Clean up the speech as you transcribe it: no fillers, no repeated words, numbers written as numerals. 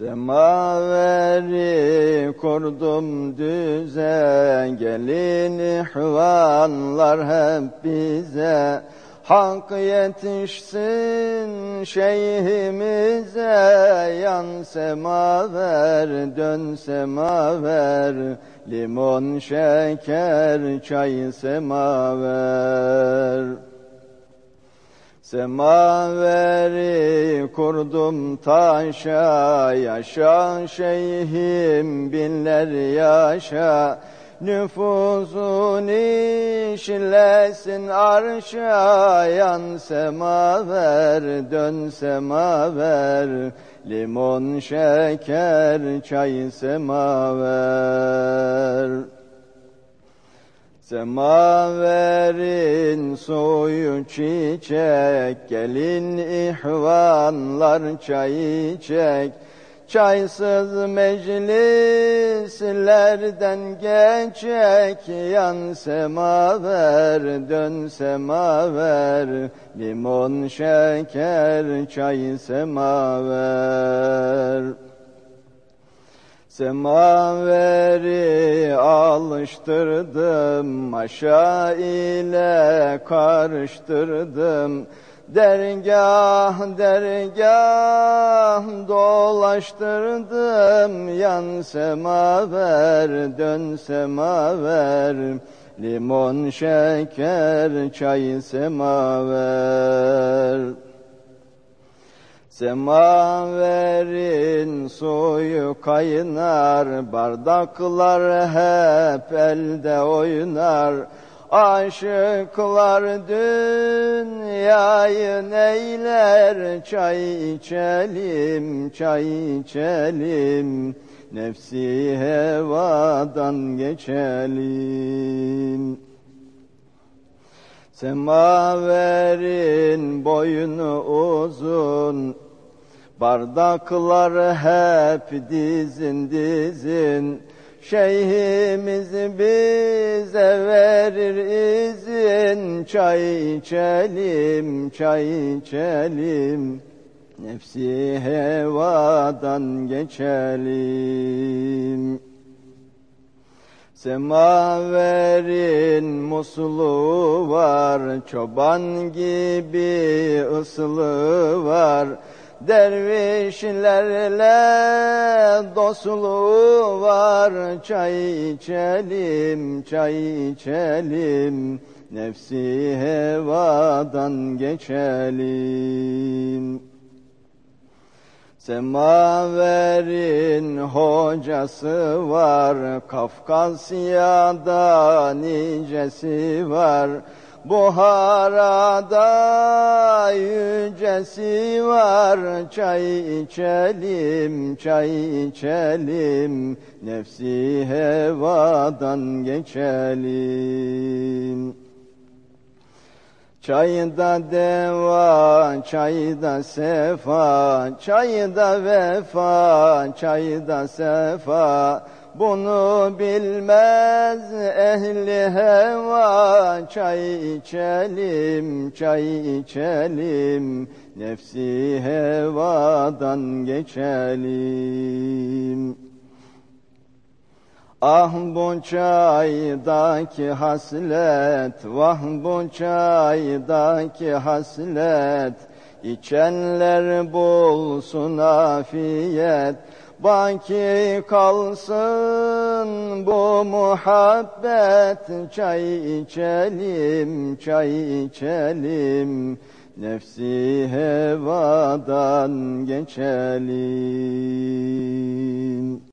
Semaveri kurdum düze, gelin ihvanlar hep bize. Hak yetişsin şeyhimize, yan semaver, dön semaver, limon, şeker, çay semaver. Semaveri kurdum taşa, yaşa şeyhim binler yaşa. Nüfuzun işlesin arşa, yan semaver, dön semaver, limon, şeker, çay semaver. Semaverin suyu çiçek, gelin ihvanlar çay içek. Çaysız meclislerden geçek, yan semaver, dön semaver, limon, şeker, çay semaver. Semaveri alıştırdım, maşa ile karıştırdım. Dergah dergah dolaştırdım, yan semaver, dön semaver, limon, şeker, çay semaver. Semaverin suyu kaynar, bardaklar hep elde oynar. Aşıklar dünyayı neyler, çay içelim, çay içelim, nefsi hevadan geçelim. Semaverin boynu uzun, bardaklar hep dizin dizin. Şeyhimiz bize verir izin, çay içelim, çay içelim, nefsi hevadan geçelim. Semaverin musluğu var, çoban gibi ıslığı var. Dervişlerle dostluğu var, çay içelim, çay içelim, nefsi hevadan geçelim. Semaverin hocası var, Kafkasya'da nicesi var. Buhara'da yücesi var, çay içelim, çay içelim, nefsi hevadan geçelim. Çayda deva, çayda sefa, çayda vefa, çayda sefa. Bunu bilmez ehli heva, çay içelim, çay içelim, nefsi hevadan geçelim. Ah bu çaydaki haslet, vah bu çaydaki haslet, içenler bulsun afiyet. Baki kalsın bu muhabbet, çay içelim, çay içelim, nefsi hevadan geçelim.